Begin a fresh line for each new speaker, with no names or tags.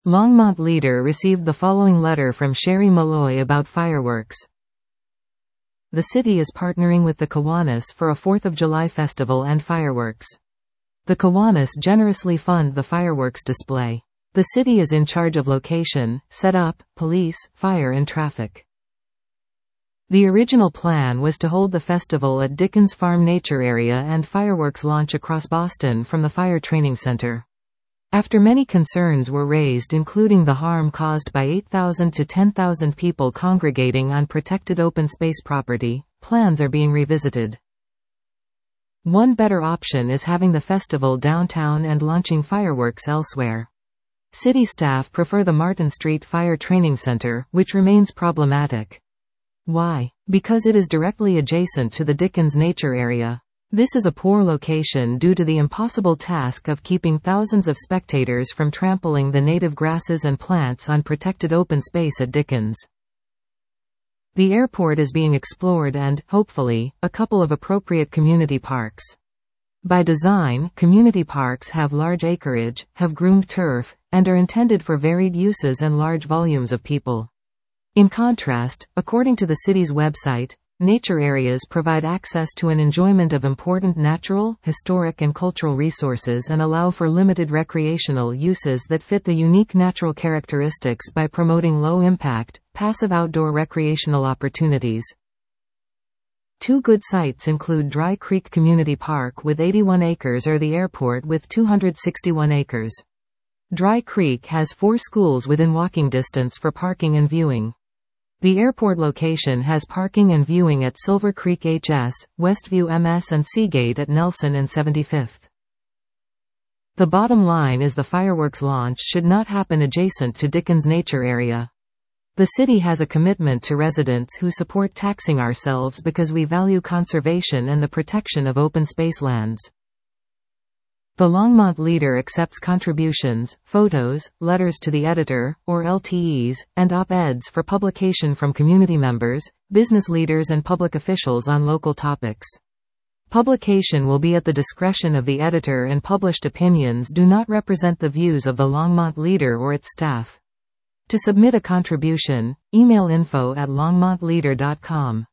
Longmont Leader received the following letter from Sherry Malloy about fireworks. The city is partnering with the Kiwanis for a 4th of July festival and fireworks. The Kiwanis generously fund the fireworks display. The city is in charge of location, setup, police, fire and traffic. The original plan was to hold the festival at Dickens Farm Nature Area and fireworks launch across Boston from the Fire Training Center. After many concerns were raised, including the harm caused by 8,000 to 10,000 people congregating on protected open space property, plans are being revisited. One better option is having the festival downtown and launching fireworks elsewhere. City staff prefer the Martin Street Fire Training Center, which remains problematic. Why? Because it is directly adjacent to the Dickens Nature Area. This is a poor location due to the impossible task of keeping thousands of spectators from trampling the native grasses and plants on protected open space at Dickens. The airport is being explored and, hopefully, a couple of appropriate community parks. By design, community parks have large acreage, have groomed turf, and are intended for varied uses and large volumes of people. In contrast, according to the city's website, nature areas provide access to an enjoyment of important natural, historic and cultural resources and allow for limited recreational uses that fit the unique natural characteristics by promoting low-impact, passive outdoor recreational opportunities. Two good sites include Dry Creek Community Park with 81 acres or the airport with 261 acres. Dry Creek has 4 schools within walking distance for parking and viewing. The airport location has parking and viewing at Silver Creek HS, Westview MS and Seagate at Nelson and 75th. The bottom line is the fireworks launch should not happen adjacent to Dickens Nature Area. The city has a commitment to residents who support taxing ourselves because we value conservation and the protection of open space lands. The Longmont Leader accepts contributions, photos, letters to the editor, or LTEs, and op-eds for publication from community members, business leaders and public officials on local topics. Publication will be at the discretion of the editor and published opinions do not represent the views of the Longmont Leader or its staff. To submit a contribution, email info@longmontleader.com.